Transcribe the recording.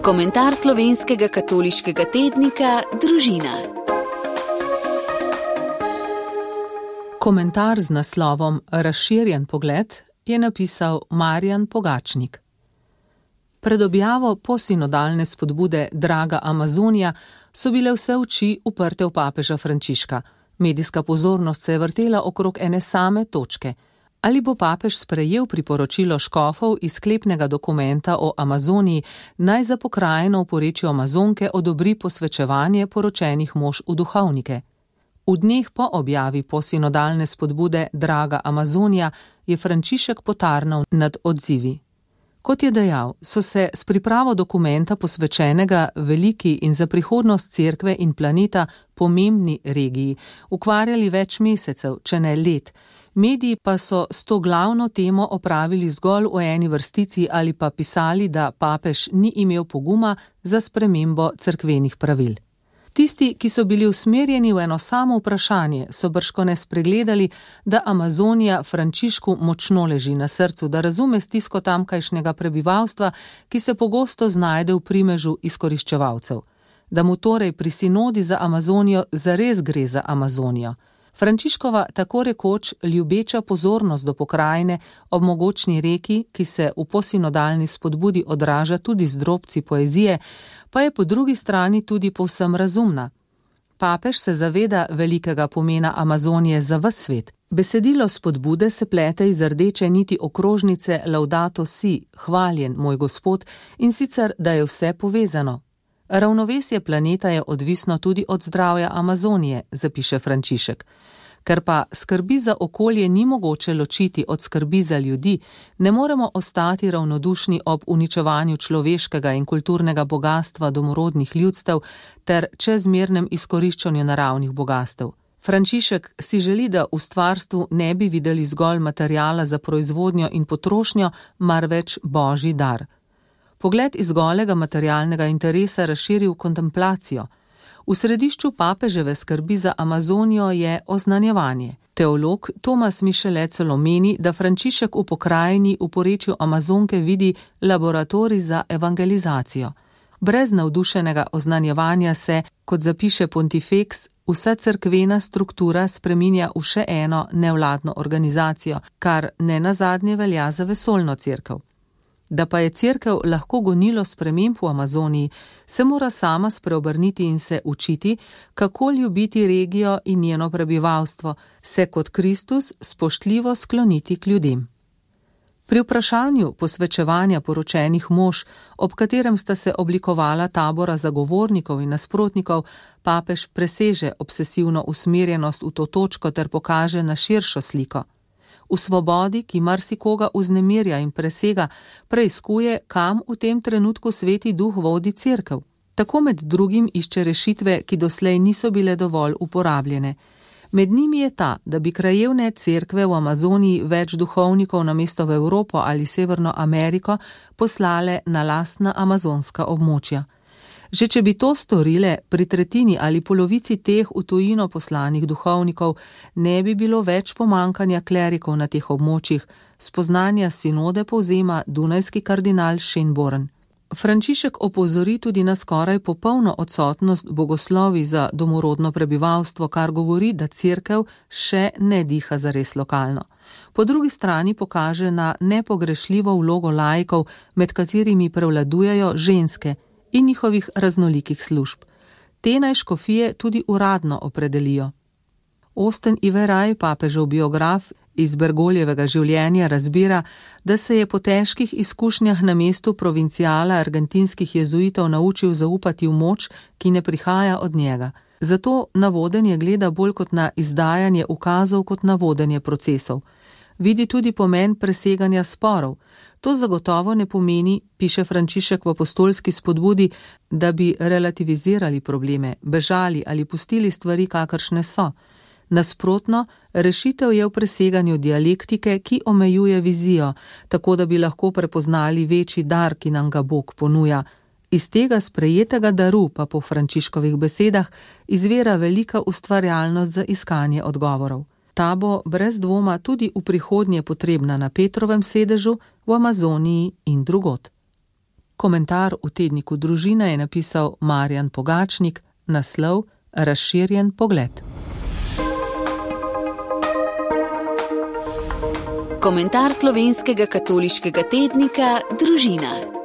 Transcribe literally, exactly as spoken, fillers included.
Komentar slovenskega katoliškega tednika Družina. Komentar z naslovom Razširjen pogled je napisal Marjan Pogačnik. Pred objavo posinodalne spodbude Draga Amazonija so bile vse oči uprte v papeža Frančiška. Medijska pozornost se je vrtela okrog ene same točke. Ali bo papež sprejel priporočilo škofov iz sklepnega dokumenta o Amazoniji, naj za pokrajino v porečju Amazonke odobri posvečevanje poročenih mož v duhovnike? V dneh po objavi posinodalne spodbude Draga Amazonija je Frančišek potarnal nad odzivi. Kot je dejal, so se s pripravo dokumenta posvečenega veliki in za prihodnost cerkve in planeta pomembni regiji ukvarjali več mesecev, če ne let. Mediji pa so s to glavno temo opravili zgolj v eni vrstici ali pa pisali, da papež ni imel poguma za spremembo cerkvenih pravil. Tisti, ki so bili usmerjeni v eno samo vprašanje, so bržkone spregledali, da Amazonija Frančišku močno leži na srcu, da razume stisko tamkajšnjega prebivalstva, ki se pogosto znajde v primežu izkoriščevalcev. Da mu torej pri sinodi za Amazonijo zares gre za Amazonijo. Frančiškova tako rekoč ljubeča pozornost do pokrajine ob mogočni reki, ki se v posinodalni spodbudi odraža tudi z drobci poezije, pa je po drugi strani tudi povsem razumna. Papež se zaveda velikega pomena Amazonije za ves svet. Besedilo spodbude se plete iz rdeče niti okrožnice Laudato si, hvaljen moj Gospod, in sicer, da je vse povezano. Ravnovesje planeta je odvisno tudi od zdravja Amazonije, zapiše Frančišek. Ker pa skrbi za okolje ni mogoče ločiti od skrbi za ljudi, ne moremo ostati ravnodušni ob uničevanju človeškega in kulturnega bogastva domorodnih ljudstev ter čezmernem izkoriščanju naravnih bogastev. Frančišek si želi, da v stvarstvu ne bi videli zgolj materiala za proizvodnjo in potrošnjo, marveč božji dar. Pogled iz golega materialnega interesa razširi v kontemplacijo. V središču papeževe skrbi za Amazonijo je oznanjevanje. Teolog Tomas Mišelet celo meni, da Frančišek v pokrajini v porečju Amazonke vidi laboratorij za evangelizacijo. Brez navdušenega oznanjevanja se, kot zapiše Pontifex, vsa cerkvena struktura spreminja v še eno nevladno organizacijo, kar ne nazadnje velja za vesoljno cerkev. Da pa je cerkev lahko gonilo sprememb v Amazoniji, se mora sama spreobrniti in se učiti, kako ljubiti regijo in njeno prebivalstvo, se kot Kristus spoštljivo skloniti k ljudem. Pri vprašanju posvečevanja poročenih mož, ob katerem sta se oblikovala tabora zagovornikov in nasprotnikov, papež preseže obsesivno usmerjenost v to točko ter pokaže na širšo sliko. V svobodi, ki marsikoga vznemirja in presega, preiskuje, kam v tem trenutku Sveti Duh vodi cerkev. Tako med drugim išče rešitve, ki doslej niso bile dovolj uporabljene. Med njimi je ta, da bi krajevne cerkve v Amazoniji več duhovnikov namesto v Evropo ali Severno Ameriko poslale na lastna amazonska območja. Že če bi to storile, pri tretjini ali polovici teh v tujino poslanih duhovnikov ne bi bilo več pomankanja klerikov na teh območjih, spoznanja sinode povzema dunajski kardinal Schönborn. Frančišek opozori tudi na skoraj popolno odsotnost bogoslovi za domorodno prebivalstvo, kar govori, da cerkev še ne diha zares lokalno. Po drugi strani pokaže na nepogrešljivo vlogo laikov, med katerimi prevladujejo ženske in njihovih raznolikih služb. Te naj škofije tudi uradno opredelijo. Osten Iveraj, papežev biograf, iz Bergoljevega življenja razbira, da se je po težkih izkušnjah na mestu provincijala argentinskih jezuitov naučil zaupati v moč, ki ne prihaja od njega. Zato na vodenje gleda bolj kot na izdajanje ukazov kot na vodenje procesov. Vidi tudi pomen preseganja sporov. To zagotovo ne pomeni, piše Frančišek v apostolski spodbudi, da bi relativizirali probleme, bežali ali pustili stvari, kakršne so. Nasprotno, rešitev je v preseganju dialektike, ki omejuje vizijo, tako da bi lahko prepoznali večji dar, ki nam ga Bog ponuja. Iz tega sprejetega daru pa po Frančiškovih besedah izvira velika ustvarjalnost za iskanje odgovorov. Ta bo brez dvoma tudi v prihodnje potrebna na Petrovem sedežu, v Amazoniji in drugod. Komentar v tedniku Družina je napisal Marjan Pogačnik, naslov Razširjen pogled. Komentar slovenskega katoliškega tednika Družina.